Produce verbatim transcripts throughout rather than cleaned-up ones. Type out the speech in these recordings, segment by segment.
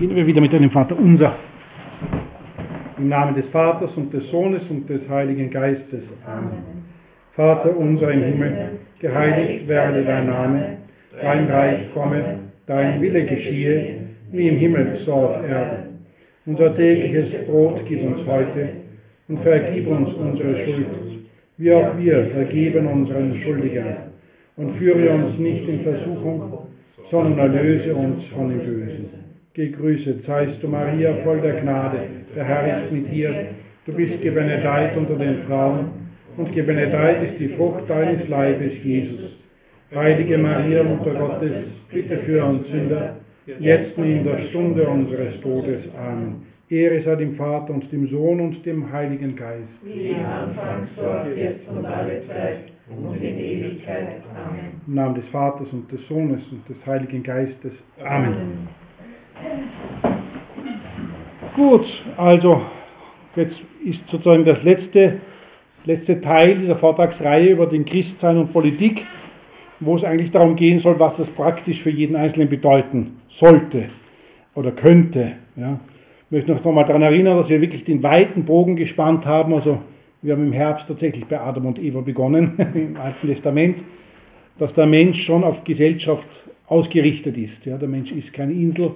Beginnen wir wieder mit einem Vater unser. Im Namen des Vaters und des Sohnes und des Heiligen Geistes. Amen. Vater unser im Himmel, geheiligt werde dein Name, dein Reich komme, dein Wille geschehe, wie im Himmel so auf Erden. Unser tägliches Brot gib uns heute und vergib uns unsere Schuld, wie auch wir vergeben unseren Schuldigern. Und führe uns nicht in Versuchung, sondern erlöse uns von dem Bösen. Gegrüßet seist du, Maria, voll der Gnade, der Herr ist mit dir. Du bist gebenedeit unter den Frauen, und gebenedeit ist die Frucht deines Leibes, Jesus. Heilige Maria, Mutter Gottes, bitte für uns Sünder, jetzt und in der Stunde unseres Todes. Amen. Ehre sei dem Vater und dem Sohn und dem Heiligen Geist. Wie im Anfang, so jetzt und alle Zeit und in Ewigkeit. Amen. Im Namen des Vaters und des Sohnes und des Heiligen Geistes. Amen. Amen. Gut, also jetzt ist sozusagen das letzte, letzte Teil dieser Vortragsreihe über den Christsein und Politik, wo es eigentlich darum gehen soll, was das praktisch für jeden Einzelnen bedeuten sollte oder könnte. Ja. Ich möchte noch einmal daran erinnern, dass wir wirklich den weiten Bogen gespannt haben. Also wir haben im Herbst tatsächlich bei Adam und Eva begonnen, im Alten Testament, dass der Mensch schon auf Gesellschaft ausgerichtet ist. Ja. Der Mensch ist keine Insel.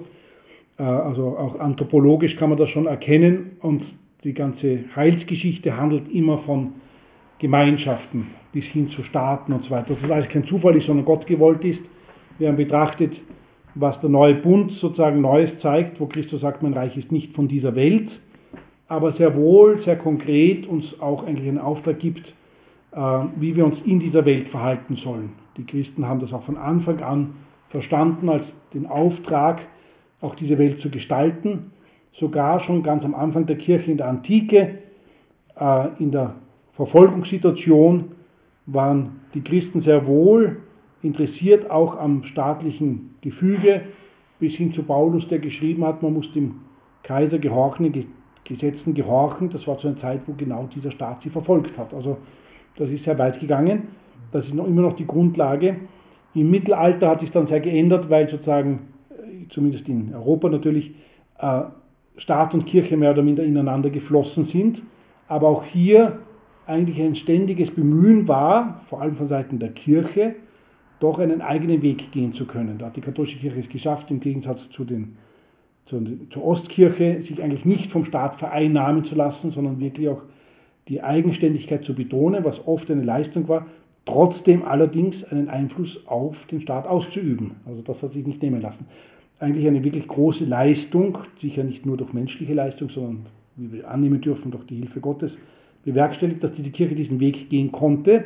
Also auch anthropologisch kann man das schon erkennen, und die ganze Heilsgeschichte handelt immer von Gemeinschaften bis hin zu Staaten und so weiter. Dass das alles kein Zufall ist, sondern Gott gewollt ist. Wir haben betrachtet, was der neue Bund sozusagen Neues zeigt, wo Christus sagt, mein Reich ist nicht von dieser Welt, aber sehr wohl, sehr konkret uns auch eigentlich einen Auftrag gibt, wie wir uns in dieser Welt verhalten sollen. Die Christen haben das auch von Anfang an verstanden als den Auftrag, auch diese Welt zu gestalten, sogar schon ganz am Anfang der Kirche in der Antike, äh, in der Verfolgungssituation, waren die Christen sehr wohl interessiert, auch am staatlichen Gefüge, bis hin zu Paulus, der geschrieben hat, man muss dem Kaiser gehorchen, den Gesetzen gehorchen. Das war zu einer Zeit, wo genau dieser Staat sie verfolgt hat. Also das ist sehr weit gegangen. Das ist noch immer noch die Grundlage. Im Mittelalter hat sich dann sehr geändert, weil sozusagen zumindest in Europa natürlich, äh, Staat und Kirche mehr oder minder ineinander geflossen sind, aber auch hier eigentlich ein ständiges Bemühen war, vor allem von Seiten der Kirche, doch einen eigenen Weg gehen zu können. Da hat die katholische Kirche es geschafft, im Gegensatz zu den, zu, zur Ostkirche, sich eigentlich nicht vom Staat vereinnahmen zu lassen, sondern wirklich auch die Eigenständigkeit zu betonen, was oft eine Leistung war, trotzdem allerdings einen Einfluss auf den Staat auszuüben. Also das hat sich nicht nehmen lassen. Eigentlich eine wirklich große Leistung, sicher nicht nur durch menschliche Leistung, sondern, wie wir annehmen dürfen, durch die Hilfe Gottes, bewerkstelligt, dass diese Kirche diesen Weg gehen konnte.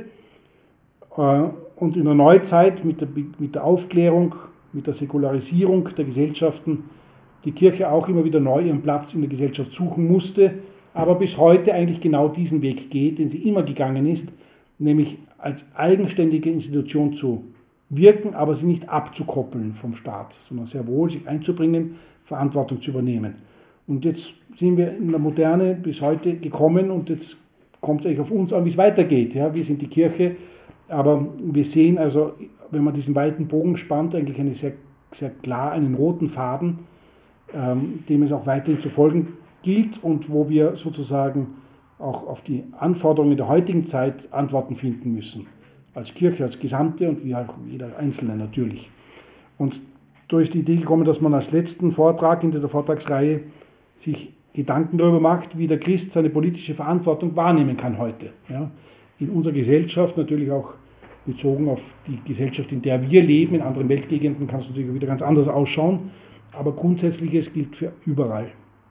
Und in der Neuzeit mit der, mit der Aufklärung, mit der Säkularisierung der Gesellschaften, die Kirche auch immer wieder neu ihren Platz in der Gesellschaft suchen musste, aber bis heute eigentlich genau diesen Weg geht, den sie immer gegangen ist, nämlich als eigenständige Institution zu wirken, aber sie nicht abzukoppeln vom Staat, sondern sehr wohl sich einzubringen, Verantwortung zu übernehmen. Und jetzt sind wir in der Moderne bis heute gekommen, und jetzt kommt es eigentlich auf uns an, wie es weitergeht. Ja, wir sind die Kirche, aber wir sehen also, wenn man diesen weiten Bogen spannt, eigentlich eine sehr, sehr klar einen roten Faden, ähm, dem es auch weiterhin zu folgen gilt und wo wir sozusagen auch auf die Anforderungen der heutigen Zeit Antworten finden müssen. Als Kirche, als Gesamte und wie auch jeder Einzelne natürlich. Und da ist die Idee gekommen, dass man als letzten Vortrag in dieser Vortragsreihe sich Gedanken darüber macht, wie der Christ seine politische Verantwortung wahrnehmen kann heute. Ja, in unserer Gesellschaft, natürlich auch bezogen auf die Gesellschaft, in der wir leben. In anderen Weltgegenden kann es natürlich wieder ganz anders ausschauen, aber Grundsätzliches gilt für überall.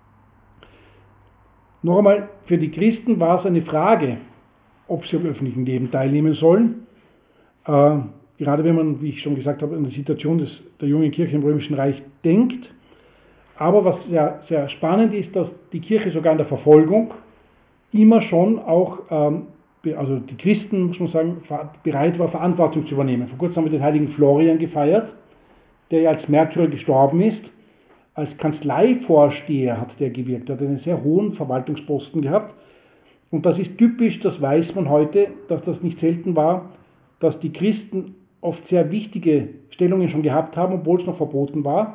Noch einmal, für die Christen war es eine Frage, ob sie am öffentlichen Leben teilnehmen sollen. Äh, gerade wenn man, wie ich schon gesagt habe, an die Situation des, der jungen Kirche im Römischen Reich denkt. Aber was sehr, sehr spannend ist, dass die Kirche sogar in der Verfolgung immer schon auch, ähm, also die Christen, muss man sagen, bereit war, Verantwortung zu übernehmen. Vor kurzem haben wir den heiligen Florian gefeiert, der ja als Märtyrer gestorben ist. Als Kanzleivorsteher hat der gewirkt, er hat einen sehr hohen Verwaltungsposten gehabt. Und das ist typisch, das weiß man heute, dass das nicht selten war, dass die Christen oft sehr wichtige Stellungen schon gehabt haben, obwohl es noch verboten war,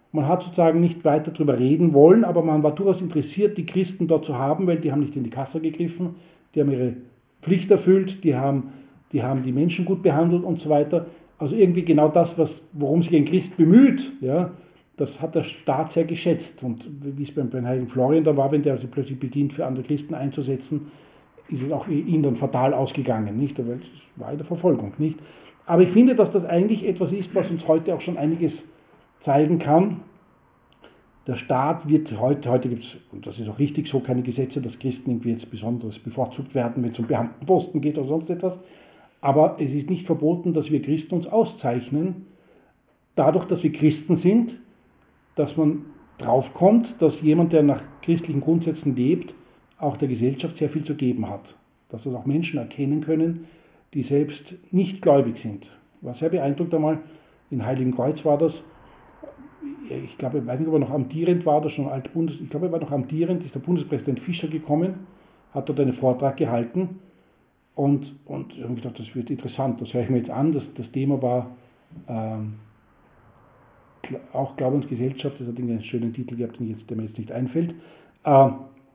Man hat sozusagen nicht weiter darüber reden wollen, aber man war durchaus interessiert, die Christen dort zu haben, weil die haben nicht in die Kasse gegriffen, die haben ihre Pflicht erfüllt, die haben die, haben die Menschen gut behandelt und so weiter. Also irgendwie genau das, was, worum sich ein Christ bemüht, ja, das hat der Staat sehr geschätzt. Und wie es beim, beim heiligen Florian da war, wenn der also plötzlich beginnt, für andere Christen einzusetzen, ist es auch ihm dann fatal ausgegangen, nicht? Weil es war in der Verfolgung, nicht? Aber ich finde, dass das eigentlich etwas ist, was uns heute auch schon einiges zeigen kann. Der Staat wird heute, heute gibt es, und das ist auch richtig so, keine Gesetze, dass Christen irgendwie jetzt besonders bevorzugt werden, wenn es um Beamtenposten geht oder sonst etwas. Aber es ist nicht verboten, dass wir Christen uns auszeichnen, dadurch, dass wir Christen sind, dass man draufkommt, dass jemand, der nach christlichen Grundsätzen lebt, auch der Gesellschaft sehr viel zu geben hat. Dass das auch Menschen erkennen können, die selbst nicht gläubig sind. War sehr beeindruckt einmal, in Heiligenkreuz war das, ich glaube, ich weiß nicht, ob er noch amtierend war, das schon alt Bundes, ich glaube, er war noch amtierend, ist der Bundespräsident Fischer gekommen, hat dort einen Vortrag gehalten und, und ich habe gedacht, das wird interessant, das höre ich mir jetzt an, das, das Thema war ähm, auch Glaubensgesellschaft, das hat einen schönen Titel gehabt, der mir jetzt nicht einfällt. Äh,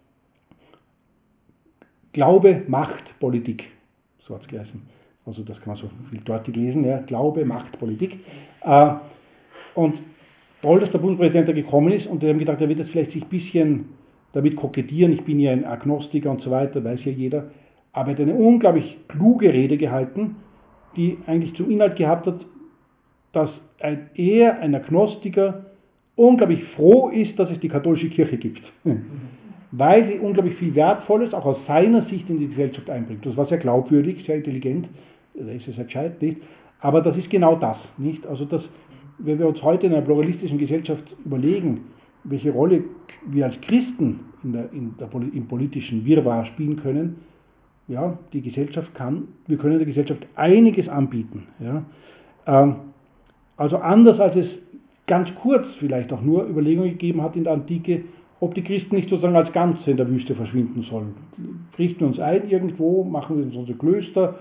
Glaube, Macht, Politik, so hat es geheißen. Also das kann man so viel dort lesen, ja. Glaube, Macht, Politik. Äh, und toll, dass der Bundespräsident da gekommen ist und wir haben gedacht, er wird jetzt vielleicht sich ein bisschen damit kokettieren, ich bin ja ein Agnostiker und so weiter, weiß ja jeder, aber er hat eine unglaublich kluge Rede gehalten, die eigentlich zum Inhalt gehabt hat, dass ein, er, ein Agnostiker, unglaublich froh ist, dass es die katholische Kirche gibt. Weil sie unglaublich viel Wertvolles auch aus seiner Sicht in die Gesellschaft einbringt. Das war sehr glaubwürdig, sehr intelligent, da ist es sehr gescheit, nicht? Aber das ist genau das, nicht? Also das, wenn wir uns heute in einer pluralistischen Gesellschaft überlegen, welche Rolle wir als Christen in der, in der, im politischen Wirrwarr spielen können, ja, die Gesellschaft kann, wir können der Gesellschaft einiges anbieten. Ja. Ähm, also anders als es ganz kurz vielleicht auch nur Überlegungen gegeben hat in der Antike, ob die Christen nicht sozusagen als Ganze in der Wüste verschwinden sollen. Richten wir uns ein irgendwo, machen wir uns unsere Klöster,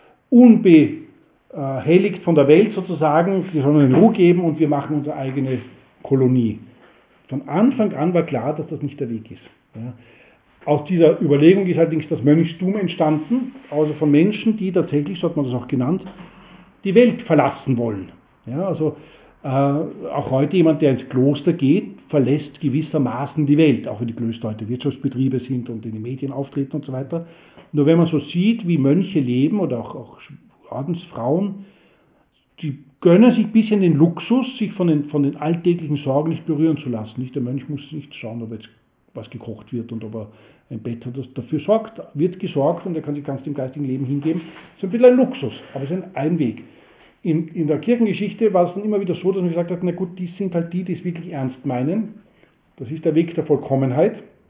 unbehelligt von der Welt sozusagen, sie sollen in Ruhe geben und wir machen unsere eigene Kolonie. Von Anfang an war klar, dass das nicht der Weg ist. Ja. Aus dieser Überlegung ist allerdings das Mönchstum entstanden, also von Menschen, die tatsächlich, so hat man das auch genannt, die Welt verlassen wollen. Ja, also äh, auch heute jemand, der ins Kloster geht, verlässt gewissermaßen die Welt, auch wenn die Klöster heute Wirtschaftsbetriebe sind und in den Medien auftreten und so weiter. Nur wenn man so sieht, wie Mönche leben oder auch, auch Ordensfrauen, die gönnen sich ein bisschen den Luxus, sich von den, von den alltäglichen Sorgen nicht berühren zu lassen. Nicht, der Mönch muss nicht schauen, ob jetzt was gekocht wird und ob er ein Bett hat, das dafür sorgt, wird gesorgt und er kann sich ganz dem geistigen Leben hingeben. Das ist ein bisschen ein Luxus, aber es ist ein Einweg. In, in der Kirchengeschichte war es dann immer wieder so, dass man gesagt hat, na gut, die sind halt die, die es wirklich ernst meinen. Das ist der Weg der Vollkommenheit.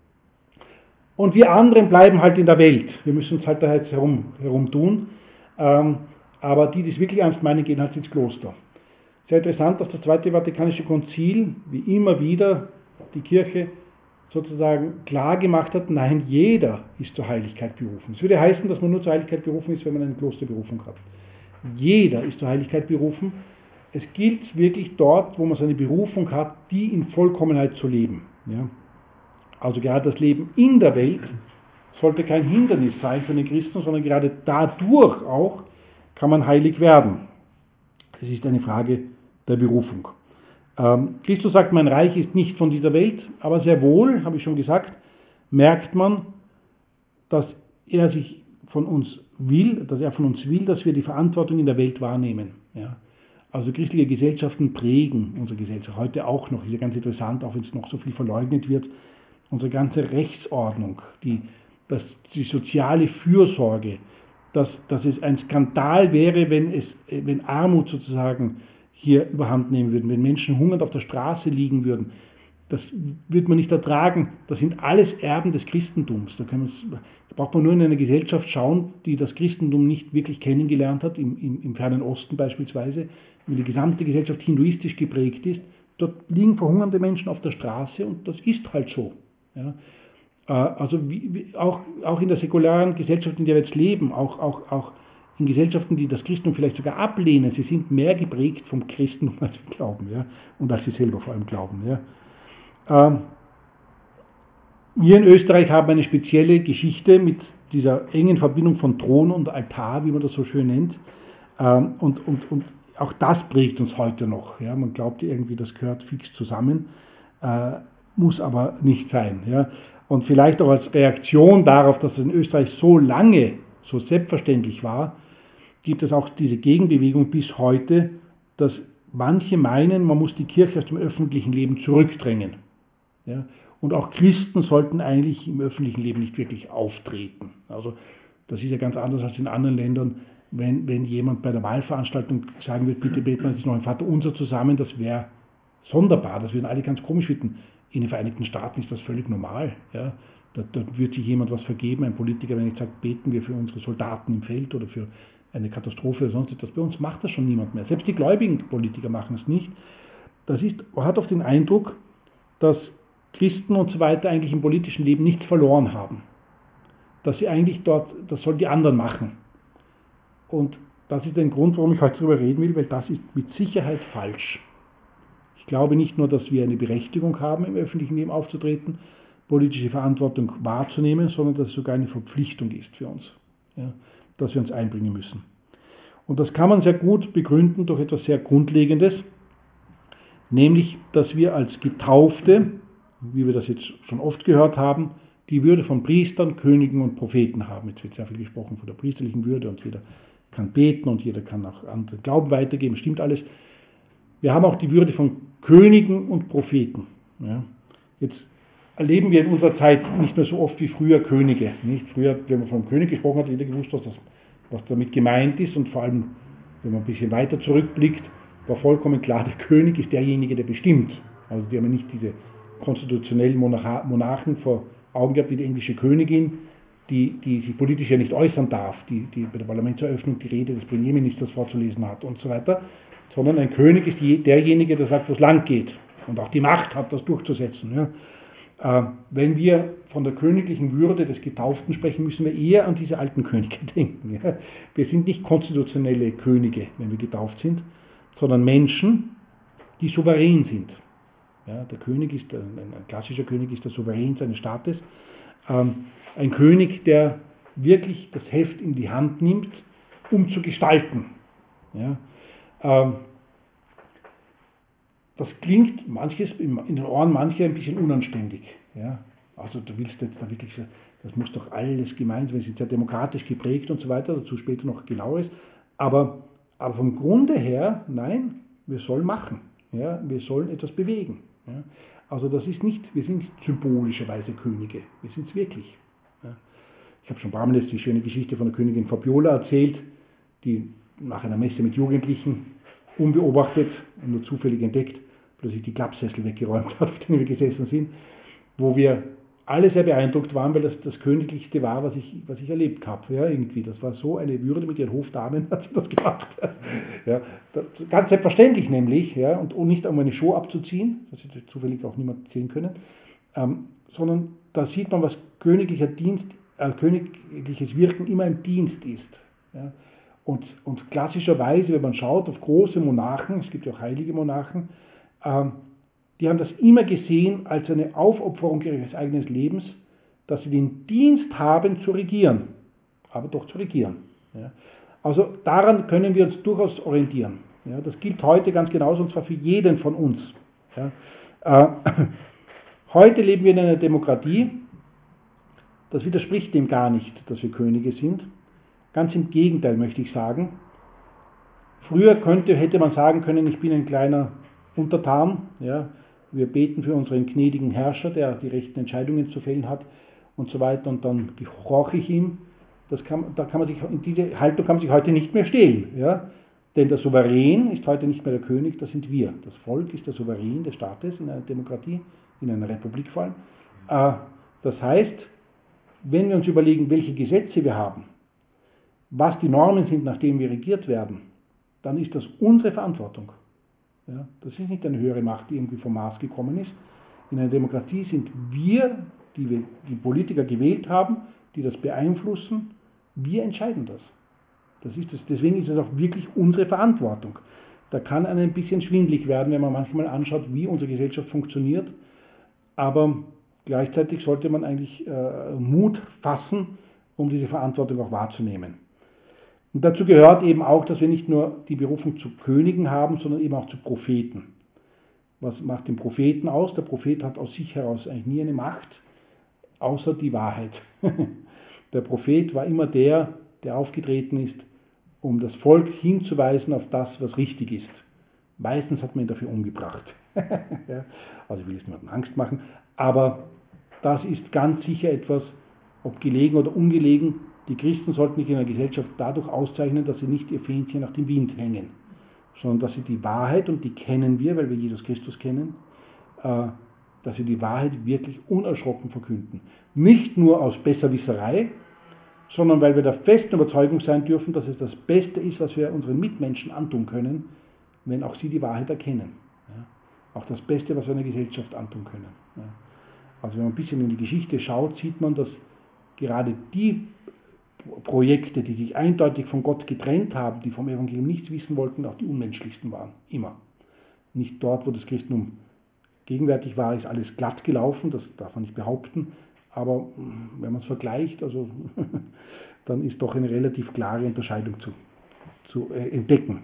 Und wir anderen bleiben halt in der Welt. Wir müssen uns halt da jetzt herum, herumtun. Ähm, aber die, die es wirklich ernst meinen, gehen halt ins Kloster. Sehr interessant, dass das Zweite Vatikanische Konzil, wie immer wieder, die Kirche sozusagen klar gemacht hat, nein, jeder ist zur Heiligkeit berufen. Es würde heißen, dass man nur zur Heiligkeit berufen ist, wenn man eine Klosterberufung hat. Jeder ist zur Heiligkeit berufen. Es gilt wirklich dort, wo man seine Berufung hat, die in Vollkommenheit zu leben. Ja? Also gerade das Leben in der Welt sollte kein Hindernis sein für den Christen, sondern gerade dadurch auch kann man heilig werden. Es ist eine Frage der Berufung. Ähm, Christus sagt, mein Reich ist nicht von dieser Welt, aber sehr wohl, habe ich schon gesagt, merkt man, dass er sich von uns will, dass er von uns will, dass wir die Verantwortung in der Welt wahrnehmen. Ja. Also christliche Gesellschaften prägen unsere Gesellschaft, heute auch noch, ist ja ganz interessant, auch wenn es noch so viel verleugnet wird, unsere ganze Rechtsordnung, die, das, die soziale Fürsorge, dass, dass es ein Skandal wäre, wenn, es, wenn Armut sozusagen hier überhand nehmen würde, wenn Menschen hungernd auf der Straße liegen würden. Das wird man nicht ertragen. Das sind alles Erben des Christentums. Da, kann da braucht man nur in eine Gesellschaft schauen, die das Christentum nicht wirklich kennengelernt hat, im, im, im Fernen Osten beispielsweise, wenn die gesamte Gesellschaft hinduistisch geprägt ist. Dort liegen verhungernde Menschen auf der Straße und das ist halt so. Ja. Also wie, wie, auch, auch in der säkularen Gesellschaft, in der wir jetzt leben, auch, auch, auch in Gesellschaften, die das Christentum vielleicht sogar ablehnen, sie sind mehr geprägt vom Christentum, als wir glauben, ja, und als sie selber vor allem glauben. Ja. Ähm, wir in Österreich haben eine spezielle Geschichte mit dieser engen Verbindung von Thron und Altar, wie man das so schön nennt. Ähm, und, und, und auch das prägt uns heute noch. Ja. Man glaubt irgendwie, das gehört fix zusammen, äh, muss aber nicht sein. Ja. Und vielleicht auch als Reaktion darauf, dass es in Österreich so lange so selbstverständlich war, gibt es auch diese Gegenbewegung bis heute, dass manche meinen, man muss die Kirche aus dem öffentlichen Leben zurückdrängen. Ja? Und auch Christen sollten eigentlich im öffentlichen Leben nicht wirklich auftreten. Also das ist ja ganz anders als in anderen Ländern. Wenn, wenn jemand bei der Wahlveranstaltung sagen wird, bitte beten wir jetzt noch ein Vaterunser zusammen, das wäre sonderbar, das würden alle ganz komisch finden. In den Vereinigten Staaten ist das völlig normal. Ja? Da, da wird sich jemand was vergeben, ein Politiker, wenn ich sage, beten wir für unsere Soldaten im Feld oder für eine Katastrophe oder sonst etwas. Bei uns macht das schon niemand mehr. Selbst die gläubigen Politiker machen es nicht. Das ist, man hat oft den Eindruck, dass Christen und so weiter eigentlich im politischen Leben nichts verloren haben. Dass sie eigentlich dort, das sollen die anderen machen. Und das ist der Grund, warum ich heute darüber reden will, weil das ist mit Sicherheit falsch. Ich glaube nicht nur, dass wir eine Berechtigung haben, im öffentlichen Leben aufzutreten, politische Verantwortung wahrzunehmen, sondern dass es sogar eine Verpflichtung ist für uns, ja, dass wir uns einbringen müssen. Und das kann man sehr gut begründen durch etwas sehr Grundlegendes, nämlich, dass wir als Getaufte, wie wir das jetzt schon oft gehört haben, die Würde von Priestern, Königen und Propheten haben. Jetzt wird sehr viel gesprochen von der priesterlichen Würde und jeder kann beten und jeder kann auch anderen Glauben weitergeben, stimmt alles. Wir haben auch die Würde von Königen und Propheten. Ja. Jetzt erleben wir in unserer Zeit nicht mehr so oft wie früher Könige. Nicht? Früher, wenn man vom König gesprochen hat, jeder gewusst, was, das, was damit gemeint ist, und vor allem, wenn man ein bisschen weiter zurückblickt, war vollkommen klar, der König ist derjenige, der bestimmt. Also die haben nicht diese konstitutionellen Monarch- Monarchen vor Augen gehabt, wie die englische Königin, die, die sich politisch ja nicht äußern darf, die, die bei der Parlamentseröffnung die Rede des Premierministers vorzulesen hat und so weiter, sondern ein König ist die, derjenige, der sagt, wo es lang geht und auch die Macht hat, das durchzusetzen. Ja. Äh, wenn wir von der königlichen Würde des Getauften sprechen, müssen wir eher an diese alten Könige denken. Ja. Wir sind nicht konstitutionelle Könige, wenn wir getauft sind, sondern Menschen, die souverän sind. Ja, der König ist, ein, ein klassischer König ist der Souverän seines Staates. Ähm, ein König, der wirklich das Heft in die Hand nimmt, um zu gestalten. Ja, ähm, das klingt manches in den Ohren mancher ein bisschen unanständig. Ja, also du willst jetzt da wirklich, das muss doch alles gemeinsam, wir sind sehr demokratisch geprägt und so weiter, dazu später noch genaueres. Aber, aber vom Grunde her, nein, wir sollen machen. Ja, wir sollen etwas bewegen. Ja, also das ist nicht, wir sind nicht symbolischerweise Könige, wir sind es wirklich. Ja, ich habe schon ein paar Mal jetzt die schöne Geschichte von der Königin Fabiola erzählt, die nach einer Messe mit Jugendlichen unbeobachtet und nur zufällig entdeckt, plötzlich die Klappsessel weggeräumt hat, auf denen wir gesessen sind, wo wir alle sehr beeindruckt waren, weil das das Königlichste war, was ich, was ich erlebt habe. Ja, irgendwie. Das war so eine Würde mit ihren Hofdamen, hat sie das gemacht. Ja, das, ganz selbstverständlich nämlich, ja, und, und nicht um eine Show abzuziehen, das hätte zufällig auch niemand sehen können, ähm, sondern da sieht man, was königlicher Dienst, äh, königliches Wirken immer ein Dienst ist. Ja. Und, und klassischerweise, wenn man schaut auf große Monarchen, es gibt ja auch heilige Monarchen, ähm, die haben das immer gesehen als eine Aufopferung ihres eigenen Lebens, dass sie den Dienst haben zu regieren, aber doch zu regieren. Ja. Also daran können wir uns durchaus orientieren. Ja. Das gilt heute ganz genauso, und zwar für jeden von uns. Ja. Äh, heute leben wir in einer Demokratie, das widerspricht dem gar nicht, dass wir Könige sind. Ganz im Gegenteil, möchte ich sagen. Früher könnte, hätte man sagen können, ich bin ein kleiner Untertan, ja, wir beten für unseren gnädigen Herrscher, der die rechten Entscheidungen zu fällen hat und so weiter, und dann gehorche ich ihm. Das kann, da kann man sich, in diese Haltung kann man sich heute nicht mehr stellen. Ja? Denn der Souverän ist heute nicht mehr der König, das sind wir. Das Volk ist der Souverän des Staates in einer Demokratie, in einer Republik vor allem. Äh, das heißt, wenn wir uns überlegen, welche Gesetze wir haben, was die Normen sind, nach denen wir regiert werden, dann ist das unsere Verantwortung. Ja, das ist nicht eine höhere Macht, die irgendwie vom Mars gekommen ist. In einer Demokratie sind wir, die wir die Politiker gewählt haben, die das beeinflussen, wir entscheiden das. Das ist es. Deswegen ist es auch wirklich unsere Verantwortung. Da kann einem ein bisschen schwindlig werden, wenn man manchmal anschaut, wie unsere Gesellschaft funktioniert. Aber gleichzeitig sollte man eigentlich äh, Mut fassen, um diese Verantwortung auch wahrzunehmen. Und dazu gehört eben auch, dass wir nicht nur die Berufung zu Königen haben, sondern eben auch zu Propheten. Was macht den Propheten aus? Der Prophet hat aus sich heraus eigentlich nie eine Macht, außer die Wahrheit. Der Prophet war immer der, der aufgetreten ist, um das Volk hinzuweisen auf das, was richtig ist. Meistens hat man ihn dafür umgebracht. Ja, also ich will jetzt niemandem Angst machen, aber das ist ganz sicher etwas, ob gelegen oder ungelegen, die Christen sollten sich in der Gesellschaft dadurch auszeichnen, dass sie nicht ihr Fähnchen nach dem Wind hängen, sondern dass sie die Wahrheit, und die kennen wir, weil wir Jesus Christus kennen, äh, dass sie die Wahrheit wirklich unerschrocken verkünden. Nicht nur aus Besserwisserei, sondern weil wir der festen Überzeugung sein dürfen, dass es das Beste ist, was wir unseren Mitmenschen antun können, wenn auch sie die Wahrheit erkennen. Ja? Auch das Beste, was wir einer Gesellschaft antun können. Ja? Also wenn man ein bisschen in die Geschichte schaut, sieht man, dass gerade die Projekte, die sich eindeutig von Gott getrennt haben, die vom Evangelium nichts wissen wollten, auch die unmenschlichsten waren. Immer. Nicht dort, wo das Christentum gegenwärtig war, ist alles glatt gelaufen, das darf man nicht behaupten, aber wenn man es vergleicht, also dann ist doch eine relativ klare Unterscheidung zu, zu äh, entdecken.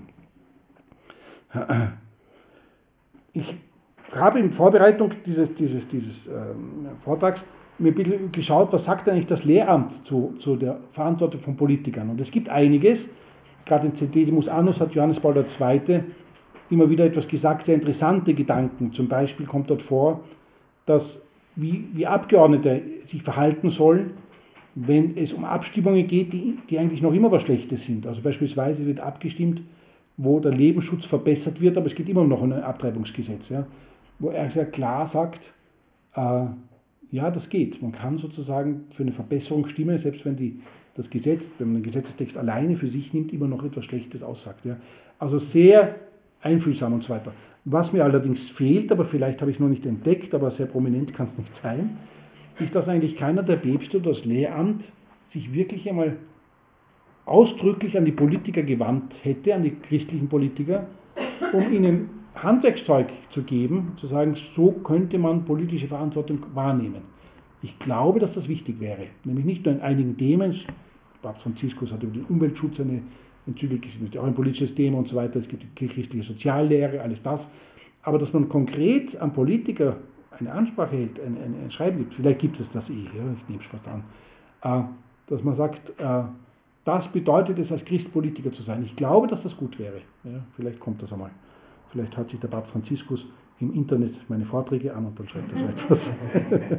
Ich habe in Vorbereitung dieses, dieses, dieses ähm, Vortrags mir ein bisschen geschaut, was sagt eigentlich das Lehramt zu, zu der Verantwortung von Politikern. Und es gibt einiges, gerade in Ceteris Annus hat Johannes Paul der Zweite immer wieder etwas gesagt, sehr interessante Gedanken. Zum Beispiel kommt dort vor, dass wie, wie Abgeordnete sich verhalten sollen, wenn es um Abstimmungen geht, die, die eigentlich noch immer was Schlechtes sind. Also beispielsweise wird abgestimmt, wo der Lebensschutz verbessert wird, aber es geht immer noch um ein Abtreibungsgesetz, ja, wo er sehr klar sagt, äh, ja, das geht. Man kann sozusagen für eine Verbesserung stimmen, selbst wenn die, das Gesetz, wenn man den Gesetzestext alleine für sich nimmt, immer noch etwas Schlechtes aussagt. Ja. Also sehr einfühlsam und so weiter. Was mir allerdings fehlt, aber vielleicht habe ich es noch nicht entdeckt, aber sehr prominent kann es nicht sein, ist, dass eigentlich keiner der Päpste oder das Lehramt sich wirklich einmal ausdrücklich an die Politiker gewandt hätte, an die christlichen Politiker, um ihnen Handwerkszeug zu geben, zu sagen, so könnte man politische Verantwortung wahrnehmen. Ich glaube, dass das wichtig wäre. Nämlich nicht nur in einigen Themen, Papst Franziskus hat über den Umweltschutz eine Enzyklik, das ist auch ein politisches Thema und so weiter, es gibt die christliche Soziallehre, alles das, aber dass man konkret am Politiker eine Ansprache hält, ein, ein, ein Schreiben gibt, vielleicht gibt es das eh, ja, ich nehme es fast an, äh, dass man sagt, äh, das bedeutet es, als Christ Politiker zu sein. Ich glaube, dass das gut wäre. Ja, vielleicht kommt das einmal. Vielleicht hat sich der Papst Franziskus im Internet meine Vorträge an und dann schreibt er so etwas.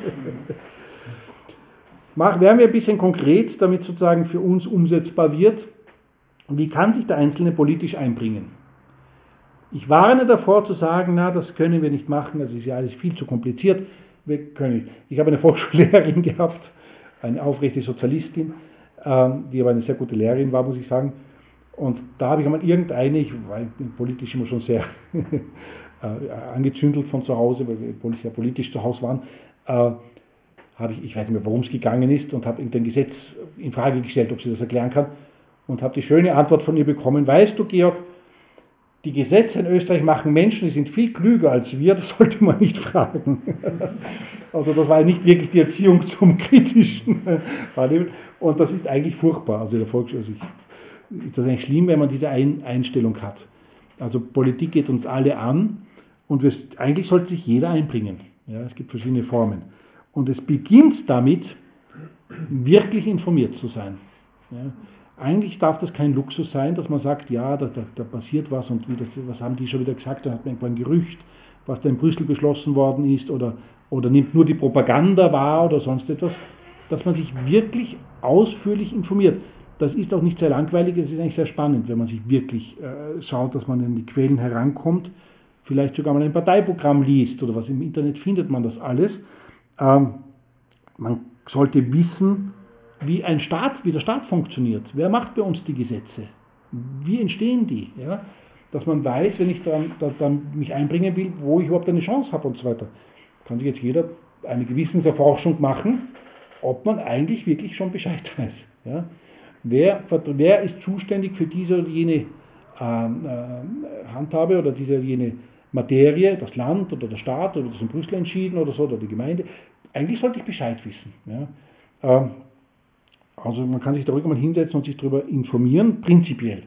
Mach, werden wir ein bisschen konkret, damit sozusagen für uns umsetzbar wird. Wie kann sich der Einzelne politisch einbringen? Ich warne davor zu sagen, na, das können wir nicht machen, das ist ja alles viel zu kompliziert. Wir können, ich habe eine Volksschullehrerin gehabt, eine aufrechte Sozialistin, die aber eine sehr gute Lehrerin war, muss ich sagen. Und da habe ich einmal irgendeine, ich war politisch immer schon sehr angezündelt von zu Hause, weil wir sehr politisch zu Hause waren, äh, habe ich, ich weiß nicht mehr, worum es gegangen ist, und habe irgendein Gesetz in Frage gestellt, ob sie das erklären kann, und habe die schöne Antwort von ihr bekommen: Weißt du, Georg, die Gesetze in Österreich machen Menschen, die sind viel klüger als wir, das sollte man nicht fragen. Also das war nicht wirklich die Erziehung zum Kritischen. Und das ist eigentlich furchtbar. Also der Volksschule, also ist das eigentlich schlimm, wenn man diese Ein Einstellung hat. Also Politik geht uns alle an, und wir, eigentlich sollte sich jeder einbringen. Ja, es gibt verschiedene Formen. Und es beginnt damit, wirklich informiert zu sein. Ja. Eigentlich darf das kein Luxus sein, dass man sagt, ja, da, da, da passiert was, und wie das, was haben die schon wieder gesagt, da hat man irgendwo ein Gerücht, was da in Brüssel beschlossen worden ist, oder, oder nimmt nur die Propaganda wahr oder sonst etwas, dass man sich wirklich ausführlich informiert. Das ist auch nicht sehr langweilig, es ist eigentlich sehr spannend, wenn man sich wirklich äh, schaut, dass man in die Quellen herankommt, vielleicht sogar mal ein Parteiprogramm liest oder was, im Internet findet man das alles. Ähm, man sollte wissen, wie ein Staat, wie der Staat funktioniert. Wer macht bei uns die Gesetze? Wie entstehen die? Ja? Dass man weiß, wenn ich dann, da, dann mich einbringen will, wo ich überhaupt eine Chance habe und so weiter. Kann sich jetzt jeder eine Gewissenserforschung machen, ob man eigentlich wirklich schon Bescheid weiß. Ja? Wer, wer ist zuständig für diese oder jene ähm, äh, Handhabe oder diese oder jene Materie, das Land oder der Staat oder das in Brüssel entschieden oder so, oder die Gemeinde? Eigentlich sollte ich Bescheid wissen. Ja. Ähm, also man kann sich da ruhig mal hinsetzen und sich darüber informieren, prinzipiell.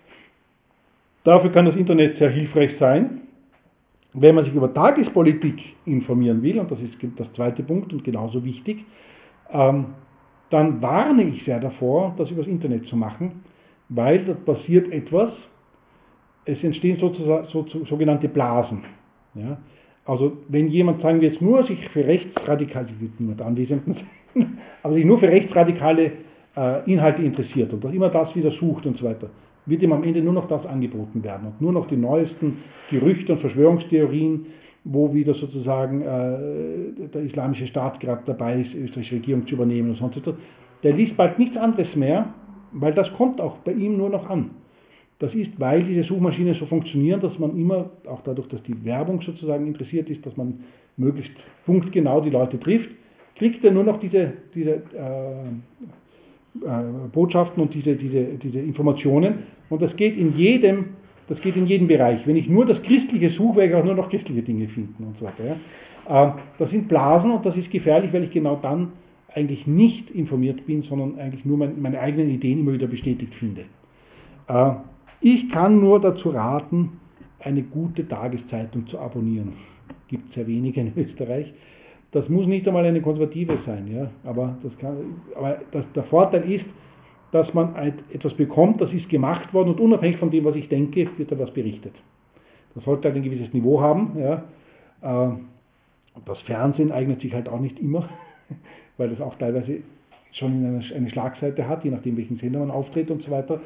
Dafür kann das Internet sehr hilfreich sein. Wenn man sich über Tagespolitik informieren will, und das ist das zweite Punkt und genauso wichtig, ähm, dann warne ich sehr davor, das übers Internet zu machen, weil da passiert etwas, es entstehen sozusagen so, so, sogenannte Blasen. Ja? Also wenn jemand, sagen wir jetzt, nur sich für rechtsradikale, ich will niemand Anwesenden sein, aber sich nur für rechtsradikale äh, Inhalte interessiert und auch immer das wieder sucht und so weiter, wird ihm am Ende nur noch das angeboten werden und nur noch die neuesten Gerüchte und Verschwörungstheorien, wo wieder sozusagen äh, der islamische Staat gerade dabei ist, die österreichische Regierung zu übernehmen und sonst etwas. Der liest bald nichts anderes mehr, weil das kommt auch bei ihm nur noch an. Das ist, weil diese Suchmaschinen so funktionieren, dass man immer, auch dadurch, dass die Werbung sozusagen interessiert ist, dass man möglichst punktgenau die Leute trifft, kriegt er nur noch diese, diese äh, äh, Botschaften und diese, diese, diese Informationen. Und das geht in jedem, das geht in jedem Bereich. Wenn ich nur das Christliche suche, werde ich auch nur noch christliche Dinge finden und so weiter. Ja. Äh, das sind Blasen und das ist gefährlich, weil ich genau dann eigentlich nicht informiert bin, sondern eigentlich nur mein, meine eigenen Ideen immer wieder bestätigt finde. Äh, Ich kann nur dazu raten, eine gute Tageszeitung zu abonnieren. Gibt sehr wenige in Österreich. Das muss nicht einmal eine konservative sein, ja? aber, das kann, aber das, der Vorteil ist, dass man etwas bekommt, das ist gemacht worden und unabhängig von dem, was ich denke, wird da was berichtet. Das sollte halt ein gewisses Niveau haben. Ja? Das Fernsehen eignet sich halt auch nicht immer, weil das auch teilweise schon eine, eine Schlagseite hat, je nachdem, welchen Sender man auftritt und so weiter.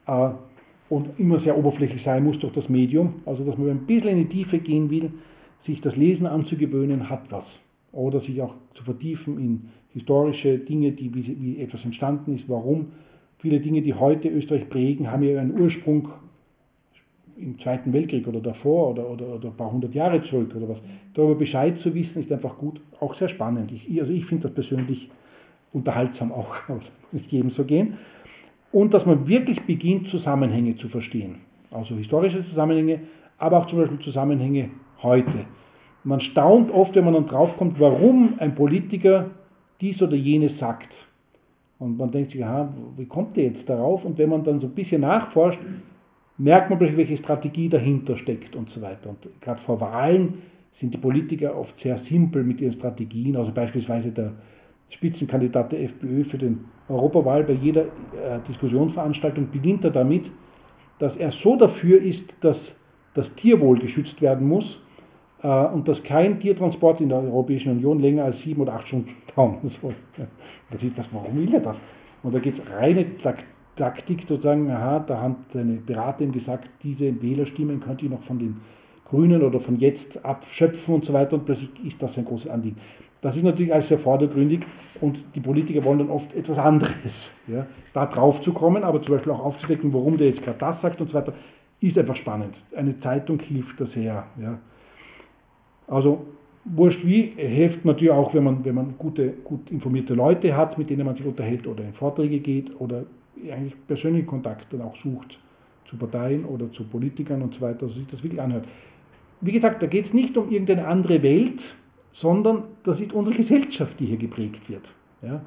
Und immer sehr oberflächlich sein muss durch das Medium. Also, dass man ein bisschen in die Tiefe gehen will, sich das Lesen anzugewöhnen, hat was. Oder sich auch zu vertiefen in historische Dinge, die, wie, wie etwas entstanden ist, warum. Viele Dinge, die heute Österreich prägen, haben ja einen Ursprung im Zweiten Weltkrieg oder davor oder, oder, oder ein paar hundert Jahre zurück oder was. Darüber Bescheid zu wissen, ist einfach gut, auch sehr spannend. Ich, also ich finde das persönlich unterhaltsam auch, aber nicht jedem so gehen. Und dass man wirklich beginnt, Zusammenhänge zu verstehen. Also historische Zusammenhänge, aber auch zum Beispiel Zusammenhänge heute. Man staunt oft, wenn man dann draufkommt, warum ein Politiker dies oder jenes sagt. Und man denkt sich, aha, wie kommt der jetzt darauf? Und wenn man dann so ein bisschen nachforscht, merkt man plötzlich, welche Strategie dahinter steckt und so weiter. Und gerade vor Wahlen sind die Politiker oft sehr simpel mit ihren Strategien. Also beispielsweise der Spitzenkandidat der FPÖ für den Europawahl, bei jeder äh, Diskussionsveranstaltung beginnt er damit, dass er so dafür ist, dass das Tierwohl geschützt werden muss äh, und dass kein Tiertransport in der Europäischen Union länger als sieben oder acht Stunden dauern soll. Das ist das, warum will er das? Und da geht es reine Taktik, sozusagen, aha, da haben seine Berater ihm gesagt, diese Wählerstimmen könnte ich noch von den Grünen oder von jetzt abschöpfen und so weiter und plötzlich ist das ein großes Anliegen. Das ist natürlich alles sehr vordergründig und die Politiker wollen dann oft etwas anderes. Ja. Da drauf zu kommen, aber zum Beispiel auch aufzudecken, warum der jetzt gerade das sagt und so weiter, ist einfach spannend. Eine Zeitung hilft da sehr. Ja. Also wurscht wie, hilft natürlich auch, wenn man, wenn man gute, gut informierte Leute hat, mit denen man sich unterhält oder in Vorträge geht oder eigentlich persönlichen Kontakt dann auch sucht zu Parteien oder zu Politikern und so weiter, also sich das wirklich anhört. Wie gesagt, da geht es nicht um irgendeine andere Welt, sondern das ist unsere Gesellschaft, die hier geprägt wird. Ja.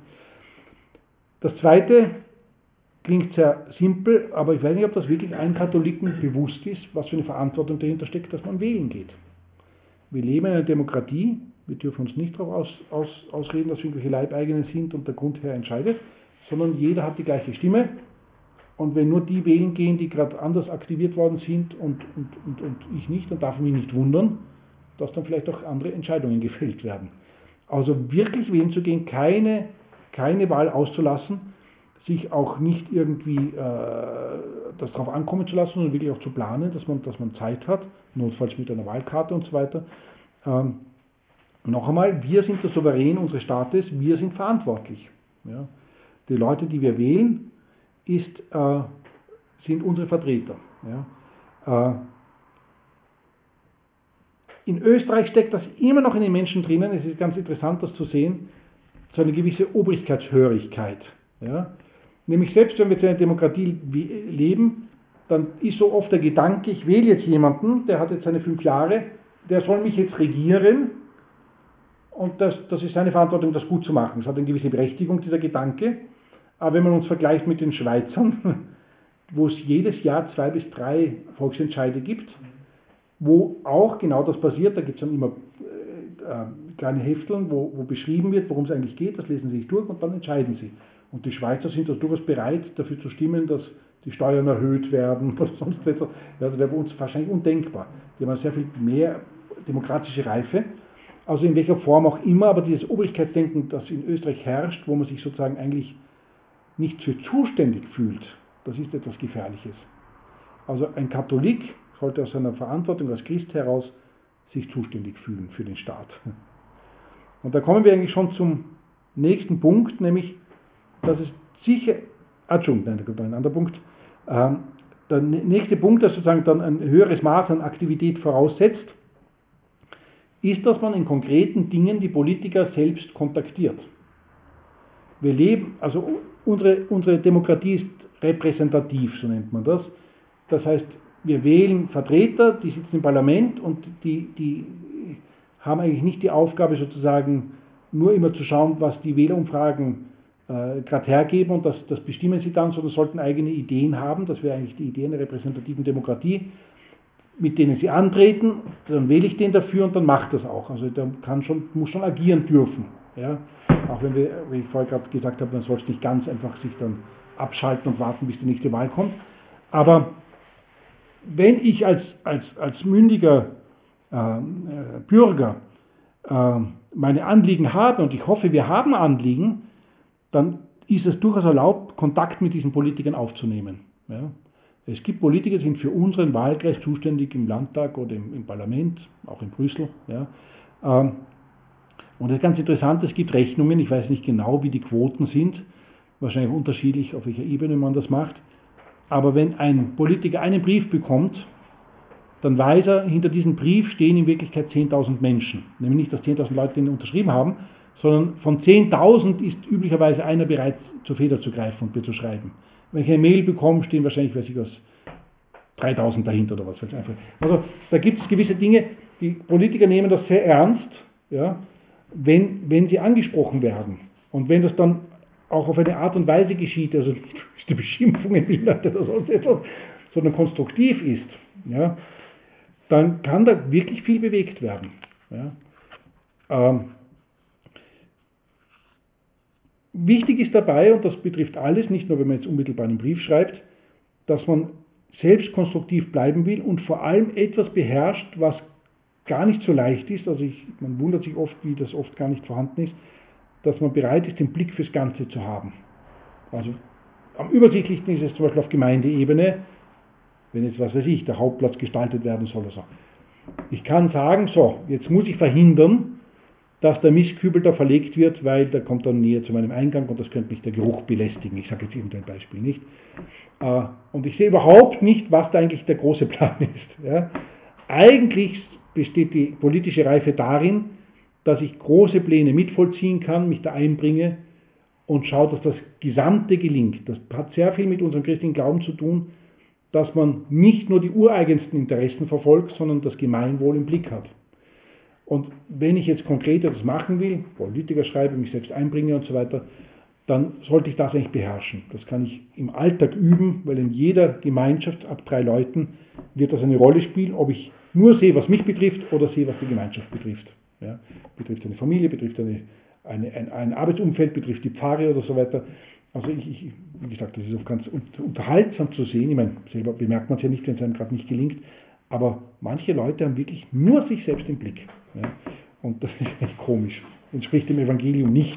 Das Zweite klingt sehr simpel, aber ich weiß nicht, ob das wirklich allen Katholiken bewusst ist, was für eine Verantwortung dahinter steckt, dass man wählen geht. Wir leben in einer Demokratie, wir dürfen uns nicht darauf aus, aus, ausreden, dass wir irgendwelche Leibeigenen sind und der Grundherr entscheidet, sondern jeder hat die gleiche Stimme. Und wenn nur die wählen gehen, die gerade anders aktiviert worden sind und, und, und, und ich nicht, dann darf ich mich nicht wundern, dass dann vielleicht auch andere Entscheidungen gefällt werden. Also wirklich wählen zu gehen, keine, keine Wahl auszulassen, sich auch nicht irgendwie äh, das darauf ankommen zu lassen, sondern wirklich auch zu planen, dass man, dass man Zeit hat, notfalls mit einer Wahlkarte und so weiter. Ähm, noch einmal, wir sind der Souverän unseres Staates, wir sind verantwortlich. Ja. Die Leute, die wir wählen, ist, äh, sind unsere Vertreter. Ja. Äh, in Österreich steckt das immer noch in den Menschen drinnen, es ist ganz interessant, das zu sehen, so eine gewisse Obrigkeitshörigkeit. Ja. Nämlich selbst wenn wir jetzt in einer Demokratie leben, dann ist so oft der Gedanke, ich wähle jetzt jemanden, der hat jetzt seine fünf Jahre, der soll mich jetzt regieren und das, das ist seine Verantwortung, das gut zu machen. Das hat eine gewisse Berechtigung, dieser Gedanke. Aber wenn man uns vergleicht mit den Schweizern, wo es jedes Jahr zwei bis drei Volksentscheide gibt, wo auch genau das passiert, da gibt es dann immer äh, kleine Hefteln, wo, wo beschrieben wird, worum es eigentlich geht, das lesen sie sich durch und dann entscheiden sie. Und die Schweizer sind also durchaus bereit, dafür zu stimmen, dass die Steuern erhöht werden oder sonst etwas. Ja, das wäre bei uns wahrscheinlich undenkbar. Die haben sehr viel mehr demokratische Reife. Also in welcher Form auch immer, aber dieses Obrigkeitsdenken, das in Österreich herrscht, wo man sich sozusagen eigentlich nicht für zuständig fühlt, das ist etwas Gefährliches. Also ein Katholik sollte aus seiner Verantwortung als Christ heraus sich zuständig fühlen für den Staat. Und da kommen wir eigentlich schon zum nächsten Punkt, nämlich, dass es sicher, ah, Entschuldigung, nein, da kommt ein anderer Punkt. Ähm, der nächste Punkt, das sozusagen dann ein höheres Maß an Aktivität voraussetzt, ist, dass man in konkreten Dingen die Politiker selbst kontaktiert. Wir leben, also unsere, unsere Demokratie ist repräsentativ, so nennt man das. Das heißt, wir wählen Vertreter, die sitzen im Parlament und die, die haben eigentlich nicht die Aufgabe, sozusagen nur immer zu schauen, was die Wählerumfragen äh, gerade hergeben und das, das bestimmen sie dann, sondern sollten eigene Ideen haben. Das wäre eigentlich die Idee einer repräsentativen Demokratie, mit denen sie antreten, dann wähle ich den dafür und dann macht das auch. Also der kann schon, muss schon agieren dürfen. Ja? Auch wenn wir, wie ich vorher gerade gesagt habe, man soll es nicht ganz einfach sich dann abschalten und warten, bis die nächste Wahl kommt. Aber wenn ich als, als, als mündiger äh, Bürger äh, meine Anliegen habe, und ich hoffe, wir haben Anliegen, dann ist es durchaus erlaubt, Kontakt mit diesen Politikern aufzunehmen. Ja? Es gibt Politiker, die sind für unseren Wahlkreis zuständig im Landtag oder im, im Parlament, auch in Brüssel. Ja. Ähm, und das ist ganz interessant, es gibt Rechnungen, ich weiß nicht genau, wie die Quoten sind, wahrscheinlich unterschiedlich, auf welcher Ebene man das macht. Aber wenn ein Politiker einen Brief bekommt, dann weiß er, hinter diesem Brief stehen in Wirklichkeit zehntausend Menschen. Nämlich nicht, dass zehntausend Leute den unterschrieben haben, sondern von zehntausend ist üblicherweise einer bereit, zur Feder zu greifen und mir zu schreiben. Wenn ich eine Mail bekomme, stehen wahrscheinlich, weiß ich was, dreitausend dahinter oder was. Also da gibt es gewisse Dinge, die Politiker nehmen das sehr ernst, ja, wenn, wenn sie angesprochen werden. Und wenn das dann auch auf eine Art und Weise geschieht, also die Beschimpfung im Inhalt oder sonst etwas, sondern konstruktiv ist, ja, dann kann da wirklich viel bewegt werden. Ja. Ähm, Wichtig ist dabei, und das betrifft alles, nicht nur wenn man jetzt unmittelbar einen Brief schreibt, dass man selbst konstruktiv bleiben will und vor allem etwas beherrscht, was gar nicht so leicht ist, also ich, man wundert sich oft, wie das oft gar nicht vorhanden ist, dass man bereit ist, den Blick fürs Ganze zu haben. Also am übersichtlichsten ist es zum Beispiel auf Gemeindeebene, wenn jetzt, was weiß ich, der Hauptplatz gestaltet werden soll oder so. Ich kann sagen, so, jetzt muss ich verhindern, dass der Mistkübel da verlegt wird, weil der kommt dann näher zu meinem Eingang und das könnte mich der Geruch belästigen. Ich sage jetzt irgendein Beispiel nicht. Und ich sehe überhaupt nicht, was da eigentlich der große Plan ist. Ja. Eigentlich besteht die politische Reife darin, dass ich große Pläne mitvollziehen kann, mich da einbringe und schaue, dass das Gesamte gelingt. Das hat sehr viel mit unserem christlichen Glauben zu tun, dass man nicht nur die ureigensten Interessen verfolgt, sondern das Gemeinwohl im Blick hat. Und wenn ich jetzt konkret etwas machen will, Politiker schreibe, mich selbst einbringe und so weiter, dann sollte ich das eigentlich beherrschen. Das kann ich im Alltag üben, weil in jeder Gemeinschaft ab drei Leuten wird das eine Rolle spielen, ob ich nur sehe, was mich betrifft oder sehe, was die Gemeinschaft betrifft. Ja, betrifft eine Familie, betrifft eine, eine, ein, ein Arbeitsumfeld, betrifft die Pfarre oder so weiter. Also ich, ich, wie gesagt, das ist auch ganz unterhaltsam zu sehen. Ich meine, selber bemerkt man es ja nicht, wenn es einem gerade nicht gelingt. Aber manche Leute haben wirklich nur sich selbst im Blick. Ja? Und das ist echt komisch. Entspricht dem Evangelium nicht.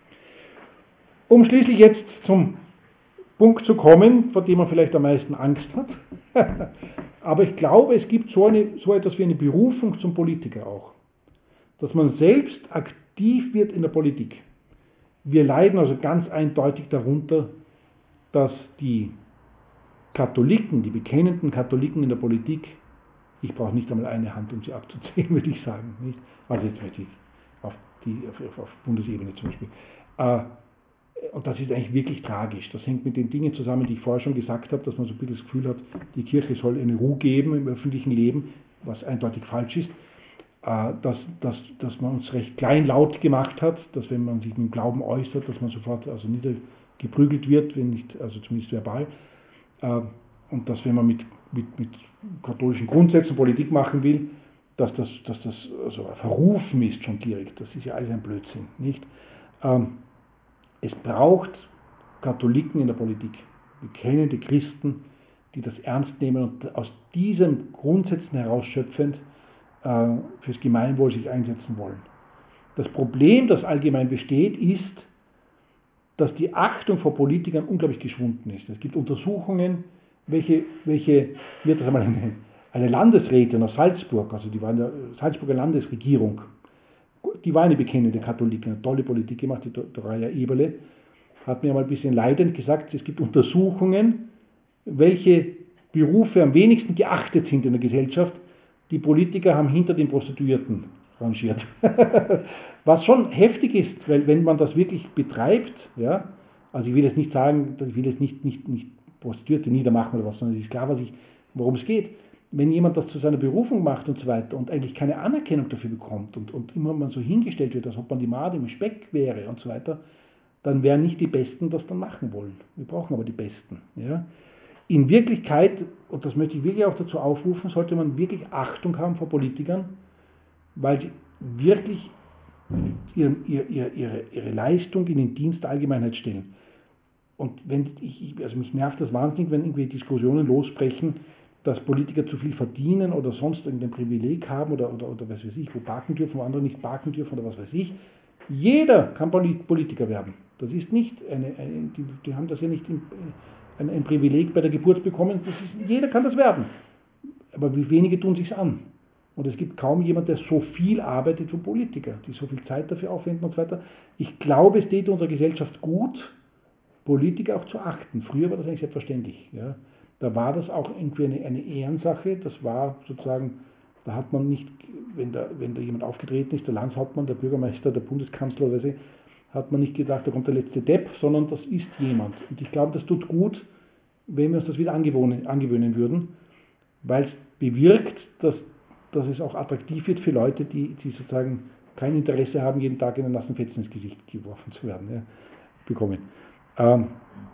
Um schließlich jetzt zum Punkt zu kommen, vor dem man vielleicht am meisten Angst hat. Aber ich glaube, es gibt so, eine, so etwas wie eine Berufung zum Politiker auch. Dass man selbst aktiv wird in der Politik. Wir leiden also ganz eindeutig darunter, dass die Katholiken, die bekennenden Katholiken in der Politik, ich brauche nicht einmal eine Hand, um sie abzuzählen, würde ich sagen. Nicht? Also jetzt wirklich auf, die, auf, auf Bundesebene zum Beispiel. Äh, Und das ist eigentlich wirklich tragisch. Das hängt mit den Dingen zusammen, die ich vorher schon gesagt habe, dass man so ein bisschen das Gefühl hat, die Kirche soll eine Ruhe geben im öffentlichen Leben, was eindeutig falsch ist. Dass, dass, dass man uns recht kleinlaut gemacht hat, dass wenn man sich mit dem Glauben äußert, dass man sofort also niedergeprügelt wird, wenn nicht, also zumindest verbal. Und dass wenn man mit, mit, mit katholischen Grundsätzen Politik machen will, dass das, dass das also verrufen ist schon direkt. Das ist ja alles ein Blödsinn, nicht? Es braucht Katholiken in der Politik, bekennende Christen, die das ernst nehmen und aus diesen Grundsätzen herausschöpfend fürs Gemeinwohl sich einsetzen wollen. Das Problem, das allgemein besteht, ist, dass die Achtung vor Politikern unglaublich geschwunden ist. Es gibt Untersuchungen, welche, welche wird das einmal eine, eine Landesrätin aus Salzburg, also die war in der Salzburger Landesregierung, die war eine bekennende Katholikin, eine tolle Politik gemacht, die Dorothea Eberle, hat mir mal ein bisschen leidend gesagt, es gibt Untersuchungen, welche Berufe am wenigsten geachtet sind in der Gesellschaft. Die Politiker haben hinter den Prostituierten rangiert. Was schon heftig ist, weil wenn man das wirklich betreibt, ja, also ich will jetzt nicht sagen, ich will jetzt nicht, nicht, nicht Prostituierte niedermachen oder was, sondern es ist klar, was ich, worum es geht. Wenn jemand das zu seiner Berufung macht und so weiter und eigentlich keine Anerkennung dafür bekommt und, und immer man so hingestellt wird, als ob man die Made im Speck wäre und so weiter, dann werden nicht die Besten das dann machen wollen. Wir brauchen aber die Besten. Ja. In Wirklichkeit, und das möchte ich wirklich auch dazu aufrufen, sollte man wirklich Achtung haben vor Politikern, weil sie wirklich ihren, ihr, ihr, ihre, ihre Leistung in den Dienst der Allgemeinheit stellen. Und wenn ich, also mich nervt das wahnsinnig, wenn irgendwie Diskussionen losbrechen, dass Politiker zu viel verdienen oder sonst irgendein Privileg haben oder, oder, oder was weiß ich, wo parken dürfen, wo andere nicht parken dürfen oder was weiß ich. Jeder kann Politiker werden. Das ist nicht eine, eine die, die haben das ja nicht im, ein, ein Privileg bei der Geburt bekommen. Das ist, jeder kann das werden. Aber wie wenige tun sich's an. Und es gibt kaum jemand, der so viel arbeitet wie Politiker, die so viel Zeit dafür aufwenden und so weiter. Ich glaube, es täte unserer Gesellschaft gut, Politiker auch zu achten. Früher war das eigentlich selbstverständlich. Ja. Da war das auch irgendwie eine, eine Ehrensache. Das war sozusagen, da hat man nicht, wenn da, wenn da jemand aufgetreten ist, der Landeshauptmann, der Bürgermeister, der Bundeskanzler oder so, hat man nicht gedacht, da kommt der letzte Depp, sondern das ist jemand. Und ich glaube, das tut gut, wenn wir uns das wieder angewöhnen, angewöhnen würden, weil es bewirkt, dass, dass es auch attraktiv wird für Leute, die, die sozusagen kein Interesse haben, jeden Tag in einen nassen Fetzen ins Gesicht geworfen zu werden, ja, bekommen. Ähm,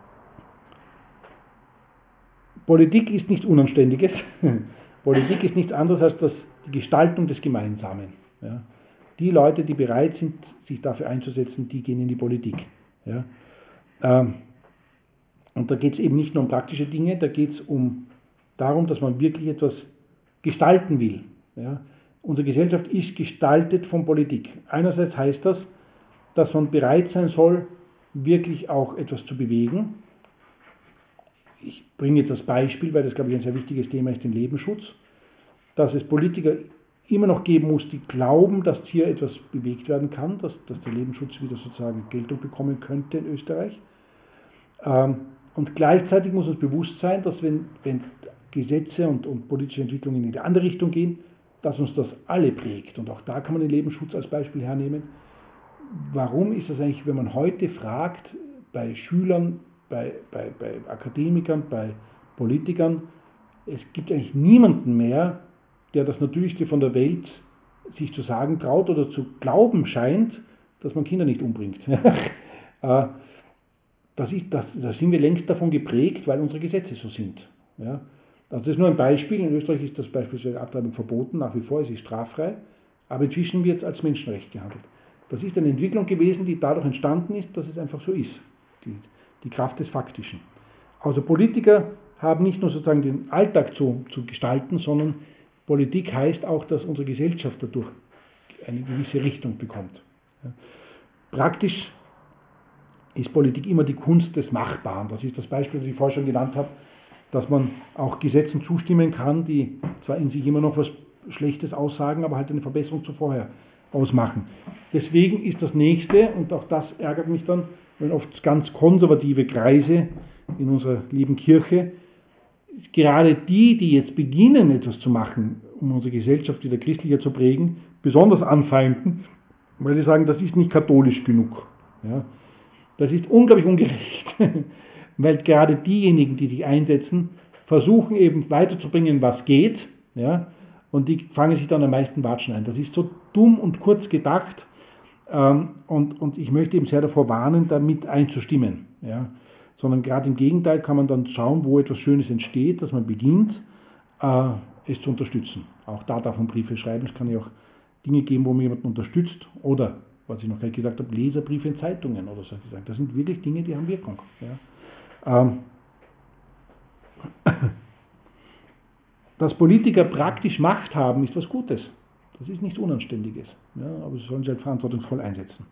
Politik ist nichts Unanständiges. Politik ist nichts anderes als das, die Gestaltung des Gemeinsamen. Ja. Die Leute, die bereit sind, sich dafür einzusetzen, die gehen in die Politik. Ja. Ähm, und da geht es eben nicht nur um praktische Dinge, da geht es um darum, dass man wirklich etwas gestalten will. Ja. Unsere Gesellschaft ist gestaltet von Politik. Einerseits heißt das, dass man bereit sein soll, wirklich auch etwas zu bewegen. Ich bringe jetzt das Beispiel, weil das, glaube ich, ein sehr wichtiges Thema ist, den Lebensschutz, dass es Politiker immer noch geben muss, die glauben, dass hier etwas bewegt werden kann, dass, dass der Lebensschutz wieder sozusagen Geltung bekommen könnte in Österreich. Ähm, und gleichzeitig muss uns bewusst sein, dass wenn, wenn Gesetze und, und politische Entwicklungen in die andere Richtung gehen, dass uns das alle prägt. Und auch da kann man den Lebensschutz als Beispiel hernehmen. Warum ist das eigentlich, wenn man heute fragt, bei Schülern, bei, bei, bei Akademikern, bei Politikern, es gibt eigentlich niemanden mehr, der das Natürlichste von der Welt sich zu sagen traut oder zu glauben scheint, dass man Kinder nicht umbringt. das ist, das, da sind wir längst davon geprägt, weil unsere Gesetze so sind. Ja? Also das ist nur ein Beispiel. In Österreich ist das beispielsweise Abtreibung verboten, nach wie vor, es ist straffrei, aber inzwischen wird es als Menschenrecht gehandelt. Das ist eine Entwicklung gewesen, die dadurch entstanden ist, dass es einfach so ist. Die, die Kraft des Faktischen. Also Politiker haben nicht nur sozusagen den Alltag zu, zu gestalten, sondern Politik heißt auch, dass unsere Gesellschaft dadurch eine gewisse Richtung bekommt. Ja. Praktisch ist Politik immer die Kunst des Machbaren. Das ist das Beispiel, das ich vorher schon genannt habe, dass man auch Gesetzen zustimmen kann, die zwar in sich immer noch was Schlechtes aussagen, aber halt eine Verbesserung zu vorher ausmachen. Deswegen ist das Nächste, und auch das ärgert mich dann, wenn oft ganz konservative Kreise in unserer lieben Kirche, gerade die, die jetzt beginnen, etwas zu machen, um unsere Gesellschaft wieder christlicher zu prägen, besonders anfeinden, weil sie sagen, das ist nicht katholisch genug. Ja. Das ist unglaublich ungerecht, weil gerade diejenigen, die sich einsetzen, versuchen eben weiterzubringen, was geht, ja, und die fangen sich dann am meisten Watschen ein. Das ist so dumm und kurz gedacht, ähm, und, und ich möchte eben sehr davor warnen, damit einzustimmen, ja, sondern gerade im Gegenteil kann man dann schauen, wo etwas Schönes entsteht, dass man beginnt, äh, es zu unterstützen. Auch da darf man Briefe schreiben, es kann ja auch Dinge geben, wo man jemanden unterstützt, oder, was ich noch gleich gesagt habe, Leserbriefe in Zeitungen oder so. Das sind wirklich Dinge, die haben Wirkung. Ja. Ähm, Dass Politiker praktisch Macht haben, ist was Gutes. Das ist nichts Unanständiges. Ja, aber sie sollen sich halt verantwortungsvoll einsetzen.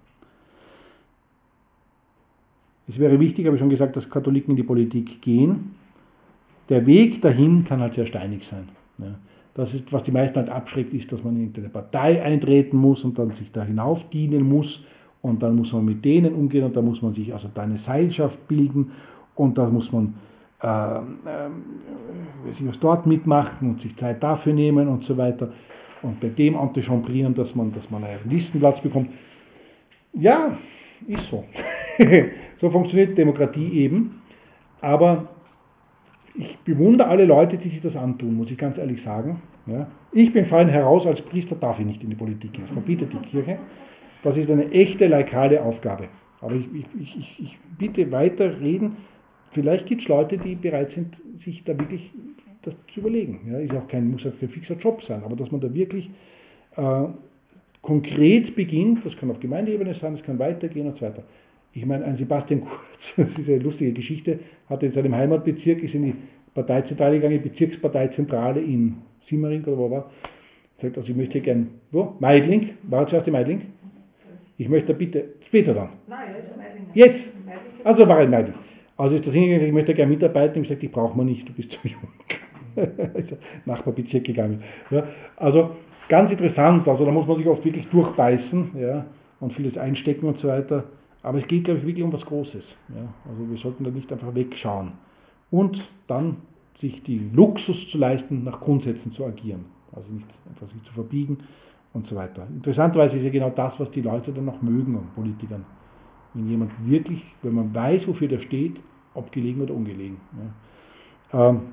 Es wäre wichtig, habe ich schon gesagt, dass Katholiken in die Politik gehen. Der Weg dahin kann halt sehr steinig sein. Ja. Das ist, was die meisten halt abschreckt, ist, dass man in eine Partei eintreten muss und dann sich da hinauf dienen muss und dann muss man mit denen umgehen und dann muss man sich also da eine Seilschaft bilden und da muss man äh, äh, sich was dort mitmachen und sich Zeit dafür nehmen und so weiter und bei dem antichambrieren, dass man, dass man einen Listenplatz bekommt. Ja, ist so. So funktioniert Demokratie eben, aber ich bewundere alle Leute, die sich das antun, muss ich ganz ehrlich sagen. Ja. Ich bin fein heraus, als Priester darf ich nicht in die Politik gehen, das verbietet die Kirche. Das ist eine echte laikale Aufgabe. Aber ich, ich, ich, ich bitte weiter reden. Vielleicht gibt es Leute, die bereit sind, sich da wirklich das zu überlegen. Ja, ist auch kein, muss auch kein fixer Job sein, aber dass man da wirklich äh, konkret beginnt, das kann auf Gemeindeebene sein, das kann weitergehen und so weiter. Ich meine, ein Sebastian Kurz, das ist eine lustige Geschichte, hat in seinem Heimatbezirk, ist in die Parteizentrale gegangen, die Bezirksparteizentrale in Simmering oder wo war, sagt, also ich möchte gern, wo? Meidling, war zuerst die Meidling? Ich möchte bitte, später dann. Nein, jetzt Meidling. Jetzt? Also war in Meidling. Also ist das hingegangen, ich möchte gerne mitarbeiten, und ich gesagt, ich brauche man nicht, du bist zu jung. Ist Nachbarbezirk gegangen. Ja, also ganz interessant, also da muss man sich oft wirklich durchbeißen, ja, und vieles einstecken und so weiter. Aber es geht, glaube ich, wirklich um was Großes. Ja. Also wir sollten da nicht einfach wegschauen. Und dann sich die Luxus zu leisten, nach Grundsätzen zu agieren. Also nicht einfach sich zu verbiegen und so weiter. Interessanterweise ist ja genau das, was die Leute dann noch mögen an Politikern. Wenn jemand wirklich, wenn man weiß, wofür der steht, ob gelegen oder ungelegen. Ja. Ähm,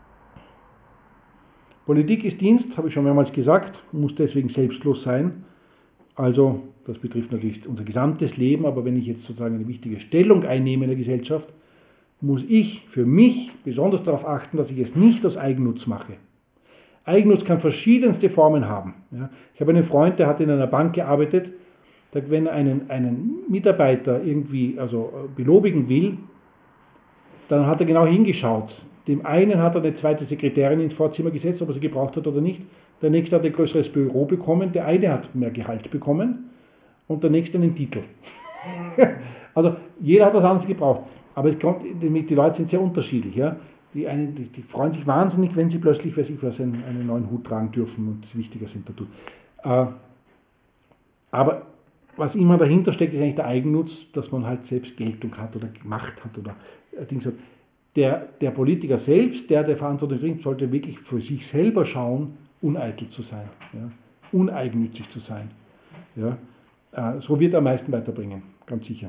Politik ist Dienst, habe ich schon mehrmals gesagt, muss deswegen selbstlos sein. Also, das betrifft natürlich unser gesamtes Leben, aber wenn ich jetzt sozusagen eine wichtige Stellung einnehme in der Gesellschaft, muss ich für mich besonders darauf achten, dass ich es nicht aus Eigennutz mache. Eigennutz kann verschiedenste Formen haben. Ja. Ich habe einen Freund, der hat in einer Bank gearbeitet, der, wenn er einen, einen Mitarbeiter irgendwie also belobigen will, dann hat er genau hingeschaut. Dem einen hat er eine zweite Sekretärin ins Vorzimmer gesetzt, ob er sie gebraucht hat oder nicht. Der nächste hat ein größeres Büro bekommen, der eine hat mehr Gehalt bekommen und der nächste einen Titel. Also jeder hat was anderes gebraucht. Aber es kommt, die Leute sind sehr unterschiedlich. Ja? Die, einen, die, die freuen sich wahnsinnig, wenn sie plötzlich, weiß ich was, einen, einen neuen Hut tragen dürfen und wichtiger sind dadurch. Äh, aber was immer dahinter steckt, ist eigentlich der Eigennutz, dass man halt selbst Geltung hat oder Macht hat oder äh, Dings hat. Der, der Politiker selbst, der der Verantwortung trägt, sollte wirklich für sich selber schauen, uneitel zu sein, ja? Uneigennützig zu sein. Ja? Äh, so wird er am meisten weiterbringen, ganz sicher.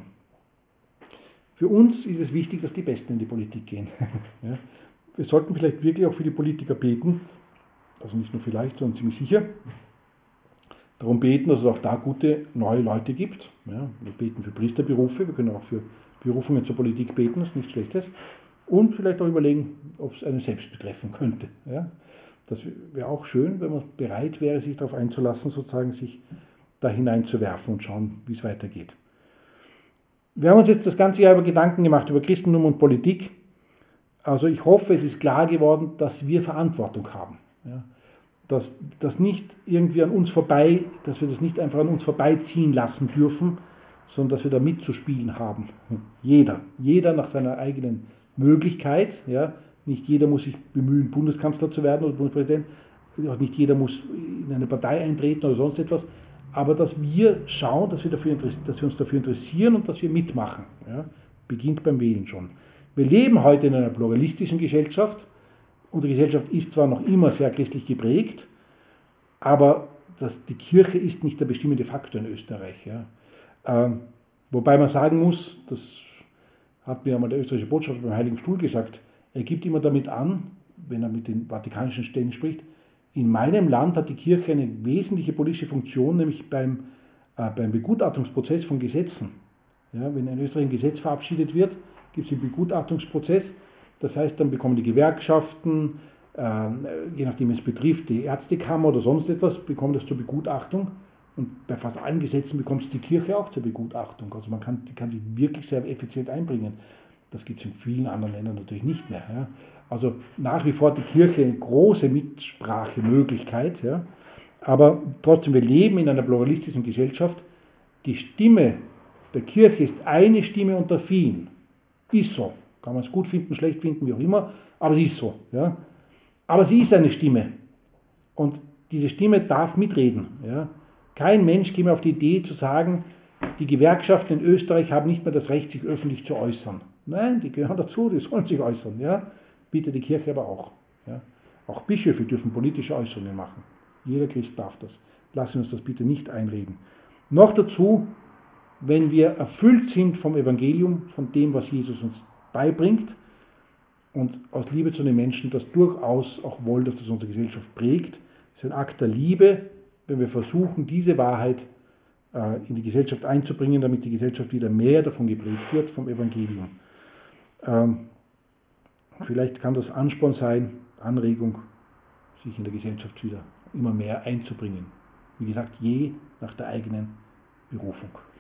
Für uns ist es wichtig, dass die Besten in die Politik gehen. Ja? Wir sollten vielleicht wirklich auch für die Politiker beten, also nicht nur vielleicht, sondern ziemlich sicher, darum beten, dass es auch da gute neue Leute gibt. Ja? Wir beten für Priesterberufe, wir können auch für Berufungen zur Politik beten, das ist nichts Schlechtes. Und vielleicht auch überlegen, ob es einen selbst betreffen könnte. Ja? Das wäre auch schön, wenn man bereit wäre, sich darauf einzulassen, sozusagen sich da hineinzuwerfen und schauen, wie es weitergeht. Wir haben uns jetzt das ganze Jahr über Gedanken gemacht, über Christentum und Politik. Also ich hoffe, es ist klar geworden, dass wir Verantwortung haben. Ja? Dass das nicht irgendwie an uns vorbei, dass wir das nicht einfach an uns vorbeiziehen lassen dürfen, sondern dass wir da mitzuspielen haben. Jeder, jeder nach seiner eigenen Möglichkeit, ja, nicht jeder muss sich bemühen, Bundeskanzler zu werden oder Bundespräsident, nicht jeder muss in eine Partei eintreten oder sonst etwas, aber dass wir schauen, dass wir, dafür, dass wir uns dafür interessieren und dass wir mitmachen. Ja, beginnt beim Wählen schon. Wir leben heute in einer pluralistischen Gesellschaft. Unsere Gesellschaft ist zwar noch immer sehr christlich geprägt, aber das, die Kirche ist nicht der bestimmende Faktor in Österreich. Ja. Ähm, Wobei man sagen muss, das hat mir einmal der österreichische Botschafter beim Heiligen Stuhl gesagt, er gibt immer damit an, wenn er mit den vatikanischen Stellen spricht, in meinem Land hat die Kirche eine wesentliche politische Funktion, nämlich beim, äh, beim Begutachtungsprozess von Gesetzen. Ja, wenn in Österreich ein Gesetz verabschiedet wird, gibt es einen Begutachtungsprozess. Das heißt, dann bekommen die Gewerkschaften, äh, je nachdem es betrifft, die Ärztekammer oder sonst etwas, bekommen das zur Begutachtung. Und bei fast allen Gesetzen bekommt es die Kirche auch zur Begutachtung. Also man kann, die kann sich wirklich sehr effizient einbringen. Das gibt es in vielen anderen Ländern natürlich nicht mehr. Ja. Also nach wie vor hat die Kirche eine große Mitsprachemöglichkeit. Ja. Aber trotzdem, wir leben in einer pluralistischen Gesellschaft. Die Stimme der Kirche ist eine Stimme unter vielen. Ist so. Kann man es gut finden, schlecht finden, wie auch immer. Aber sie ist so. Ja. Aber sie ist eine Stimme. Und diese Stimme darf mitreden. Ja. Kein Mensch käme auf die Idee zu sagen, die Gewerkschaften in Österreich haben nicht mehr das Recht, sich öffentlich zu äußern. Nein, die gehören dazu, die sollen sich äußern. Ja? Bitte die Kirche aber auch. Ja? Auch Bischöfe dürfen politische Äußerungen machen. Jeder Christ darf das. Lassen wir uns das bitte nicht einreden. Noch dazu, wenn wir erfüllt sind vom Evangelium, von dem, was Jesus uns beibringt und aus Liebe zu den Menschen das durchaus auch wollen, dass das unsere Gesellschaft prägt, ist ein Akt der Liebe, wenn wir versuchen, diese Wahrheit äh, in die Gesellschaft einzubringen, damit die Gesellschaft wieder mehr davon geprägt wird, vom Evangelium. Ähm, vielleicht kann das Ansporn sein, Anregung, sich in der Gesellschaft wieder immer mehr einzubringen. Wie gesagt, je nach der eigenen Berufung.